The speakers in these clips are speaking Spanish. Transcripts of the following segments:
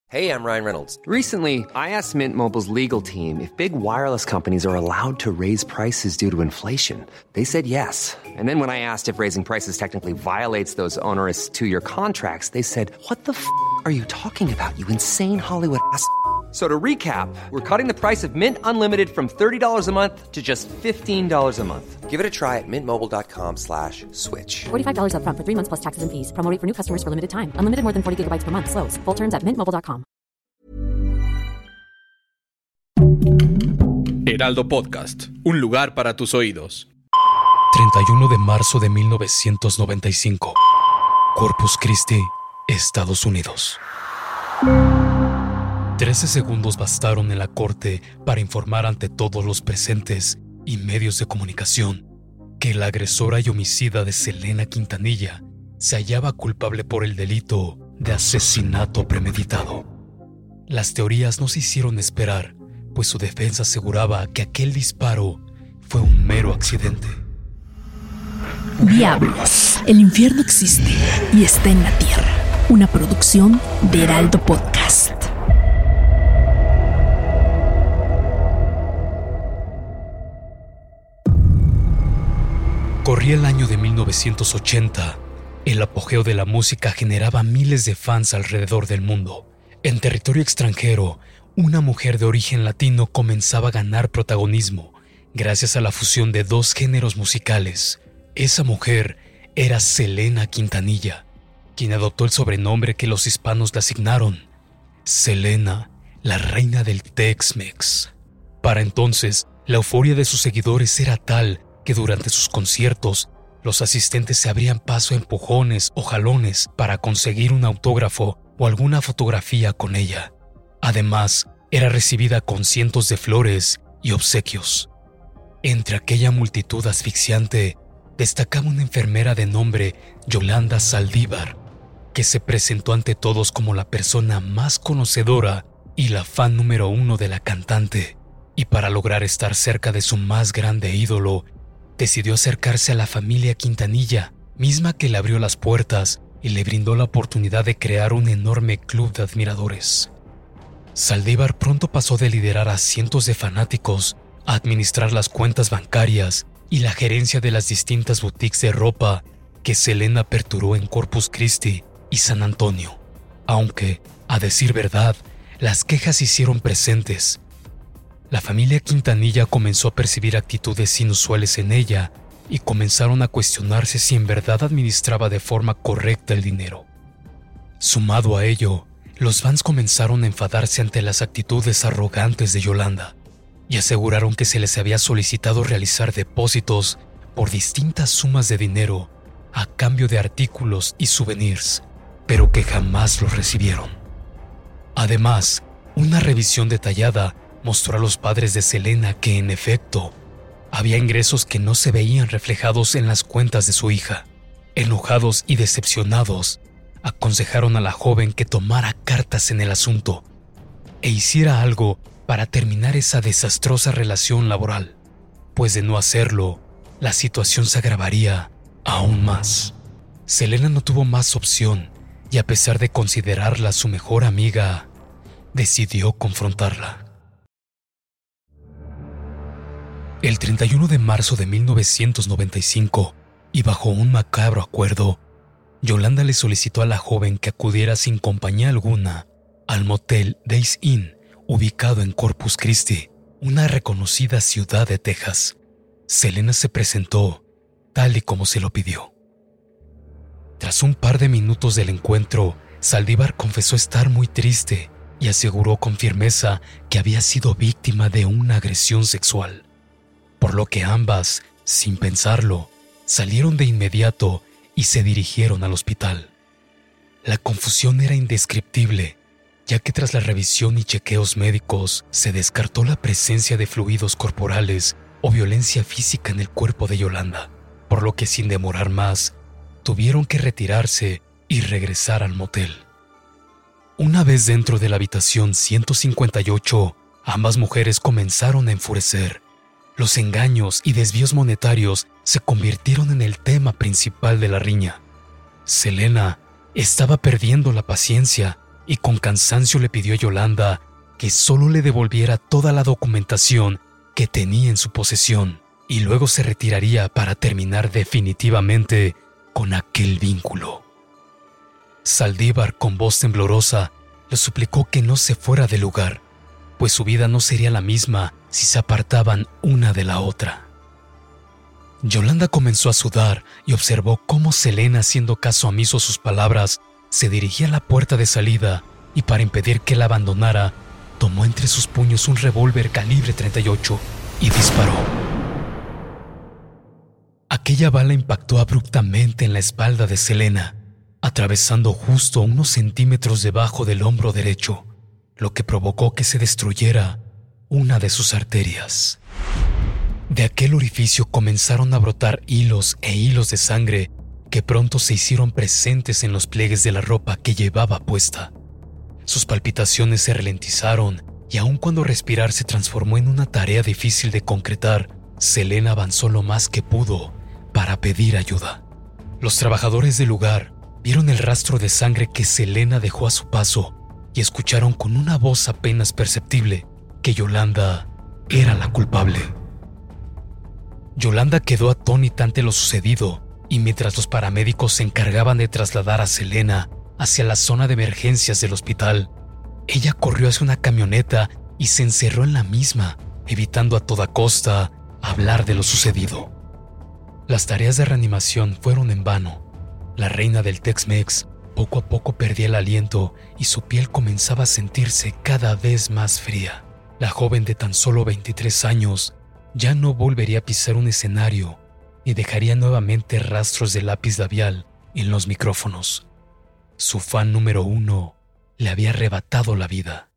Hey, I'm Ryan Reynolds. Recently, I asked Mint Mobile's legal team if big wireless companies are allowed to raise prices due to inflation. They said yes. And then when I asked if raising prices technically violates those onerous two-year contracts, they said, "What the f*** are you talking about, you insane Hollywood ass?" So to recap, we're cutting the price of Mint Unlimited from $30 a month to just $15 a month. Give it a try at mintmobile.com/switch. $45 up front for 3 months plus taxes and fees. Promo rate for new customers for limited time. Unlimited more than 40 gigabytes per month. Slows full terms at mintmobile.com. Heraldo Podcast, un lugar para tus oídos. 31 de marzo de 1995. Corpus Christi, Estados Unidos. 13 segundos bastaron en la corte para informar ante todos los presentes y medios de comunicación que la agresora y homicida de Selena Quintanilla se hallaba culpable por el delito de asesinato premeditado. Las teorías no se hicieron esperar, pues su defensa aseguraba que aquel disparo fue un mero accidente. Diablos, el infierno existe y está en la tierra. Una producción de Heraldo Podcast. Corría el año de 1980. El apogeo de la música generaba miles de fans alrededor del mundo. En territorio extranjero, una mujer de origen latino comenzaba a ganar protagonismo gracias a la fusión de dos géneros musicales. Esa mujer era Selena Quintanilla, quien adoptó el sobrenombre que los hispanos le asignaron: Selena, la reina del Tex-Mex. Para entonces, la euforia de sus seguidores era tal que durante sus conciertos, los asistentes se abrían paso a empujones o jalones para conseguir un autógrafo o alguna fotografía con ella. Además, era recibida con cientos de flores y obsequios. Entre aquella multitud asfixiante, destacaba una enfermera de nombre Yolanda Saldívar, que se presentó ante todos como la persona más conocedora y la fan número 1 de la cantante. Y para lograr estar cerca de su más grande ídolo, decidió acercarse a la familia Quintanilla, misma que le abrió las puertas y le brindó la oportunidad de crear un enorme club de admiradores. Saldívar pronto pasó de liderar a cientos de fanáticos a administrar las cuentas bancarias y la gerencia de las distintas boutiques de ropa que Selena aperturó en Corpus Christi y San Antonio. Aunque, a decir verdad, las quejas se hicieron presentes. La familia Quintanilla comenzó a percibir actitudes inusuales en ella y comenzaron a cuestionarse si en verdad administraba de forma correcta el dinero. Sumado a ello, los fans comenzaron a enfadarse ante las actitudes arrogantes de Yolanda y aseguraron que se les había solicitado realizar depósitos por distintas sumas de dinero a cambio de artículos y souvenirs, pero que jamás los recibieron. Además, una revisión detallada mostró a los padres de Selena que, en efecto, había ingresos que no se veían reflejados en las cuentas de su hija. Enojados y decepcionados, aconsejaron a la joven que tomara cartas en el asunto e hiciera algo para terminar esa desastrosa relación laboral, pues de no hacerlo, la situación se agravaría aún más. Selena no tuvo más opción y, a pesar de considerarla su mejor amiga, decidió confrontarla. El 31 de marzo de 1995, y bajo un macabro acuerdo, Yolanda le solicitó a la joven que acudiera sin compañía alguna al motel Days Inn, ubicado en Corpus Christi, una reconocida ciudad de Texas. Selena se presentó tal y como se lo pidió. Tras un par de minutos del encuentro, Saldívar confesó estar muy triste y aseguró con firmeza que había sido víctima de una agresión sexual, por lo que ambas, sin pensarlo, salieron de inmediato y se dirigieron al hospital. La confusión era indescriptible, ya que tras la revisión y chequeos médicos se descartó la presencia de fluidos corporales o violencia física en el cuerpo de Yolanda, por lo que sin demorar más, tuvieron que retirarse y regresar al motel. Una vez dentro de la habitación 158, ambas mujeres comenzaron a enfurecer. Los engaños y desvíos monetarios se convirtieron en el tema principal de la riña. Selena estaba perdiendo la paciencia y con cansancio le pidió a Yolanda que solo le devolviera toda la documentación que tenía en su posesión y luego se retiraría para terminar definitivamente con aquel vínculo. Saldívar, con voz temblorosa, le suplicó que no se fuera del lugar, pues su vida no sería la misma si se apartaban una de la otra. Yolanda comenzó a sudar y observó cómo Selena, haciendo caso omiso a sus palabras, se dirigía a la puerta de salida y para impedir que la abandonara, tomó entre sus puños un revólver calibre 38 y disparó. Aquella bala impactó abruptamente en la espalda de Selena, atravesando justo unos centímetros debajo del hombro derecho, lo que provocó que se destruyera una de sus arterias. De aquel orificio comenzaron a brotar hilos e hilos de sangre que pronto se hicieron presentes en los pliegues de la ropa que llevaba puesta. Sus palpitaciones se ralentizaron y aun cuando respirar se transformó en una tarea difícil de concretar, Selena avanzó lo más que pudo para pedir ayuda. Los trabajadores del lugar vieron el rastro de sangre que Selena dejó a su paso y escucharon con una voz apenas perceptible que Yolanda era la culpable. Yolanda quedó atónita ante lo sucedido y mientras los paramédicos se encargaban de trasladar a Selena hacia la zona de emergencias del hospital, ella corrió hacia una camioneta y se encerró en la misma, evitando a toda costa hablar de lo sucedido. Las tareas de reanimación fueron en vano. La reina del Tex-Mex poco a poco perdía el aliento y su piel comenzaba a sentirse cada vez más fría. La joven de tan solo 23 años ya no volvería a pisar un escenario ni dejaría nuevamente rastros de lápiz labial en los micrófonos. Su fan número 1 le había arrebatado la vida.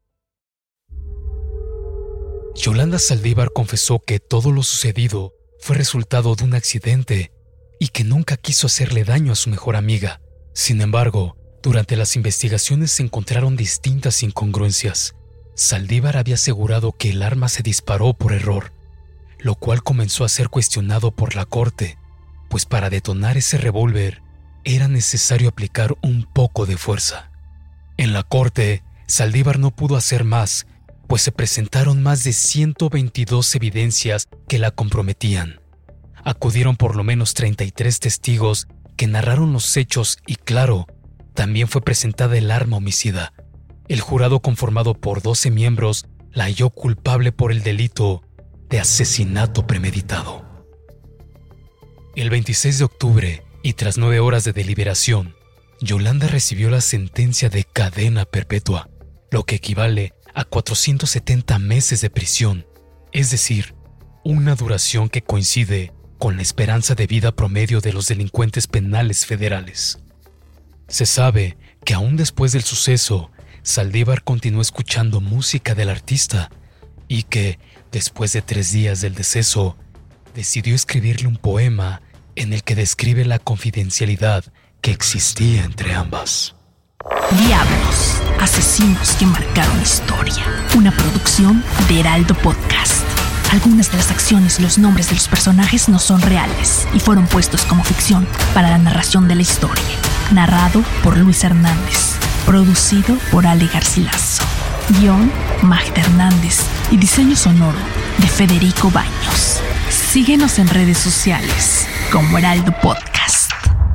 Yolanda Saldívar confesó que todo lo sucedido fue resultado de un accidente y que nunca quiso hacerle daño a su mejor amiga. Sin embargo, durante las investigaciones se encontraron distintas incongruencias. Saldívar había asegurado que el arma se disparó por error, lo cual comenzó a ser cuestionado por la corte, pues para detonar ese revólver era necesario aplicar un poco de fuerza. En la corte, Saldívar no pudo hacer más, pues se presentaron más de 122 evidencias que la comprometían. Acudieron por lo menos 33 testigos que narraron los hechos y, claro, también fue presentada el arma homicida. El jurado, conformado por 12 miembros, la halló culpable por el delito de asesinato premeditado. El 26 de octubre, y tras 9 horas de deliberación, Yolanda recibió la sentencia de cadena perpetua, lo que equivale a 470 meses de prisión, es decir, una duración que coincide con la esperanza de vida promedio de los delincuentes penales federales. Se sabe que aún después del suceso, Saldívar continuó escuchando música del artista y que, después de 3 días del deceso, decidió escribirle un poema en el que describe la confidencialidad que existía entre ambas. Diablos, asesinos que marcaron historia. Una producción de Heraldo Podcast. Algunas de las acciones y los nombres de los personajes no son reales y fueron puestos como ficción para la narración de la historia. Narrado por Luis Hernández. Producido por Ale Garcilaso. Guión, Magda Hernández. Y diseño sonoro de Federico Baños. Síguenos en redes sociales como Heraldo Podcast.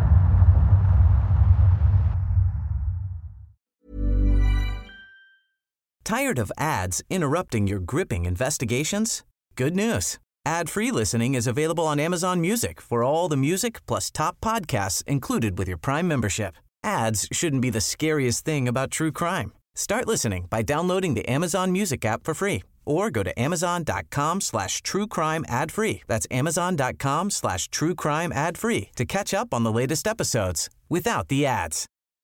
Tired of ads interrupting your gripping investigations? Good news. Ad-free listening is available on Amazon Music for all the music plus top podcasts included with your Prime membership. Ads shouldn't be the scariest thing about true crime. Start listening by downloading the Amazon Music app for free or go to amazon.com/truecrime ad-free. That's amazon.com/truecrime ad-free to catch up on the latest episodes without the ads.